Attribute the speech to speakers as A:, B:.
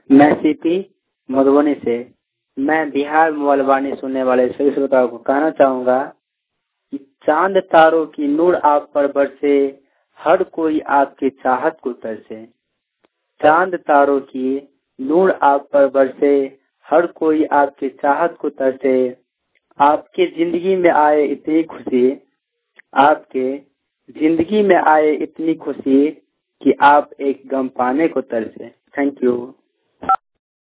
A: मैं सीपी मधुबनी से। मैं बिहार मोबाइल वाणी सुनने वाले सभी श्रोताओं को कहना चाहूंगा कि चांद तारों की नूर आप पर बरसे, हर कोई आपकी चाहत को तरसे। चांद तारों की नूर आप पर बरसे, हर कोई आपकी चाहत को तरसे। आपके जिंदगी में आए इतनी खुशी, आपके जिंदगी में आए इतनी खुशी कि आप एक गम पाने को तरसे। Thank you.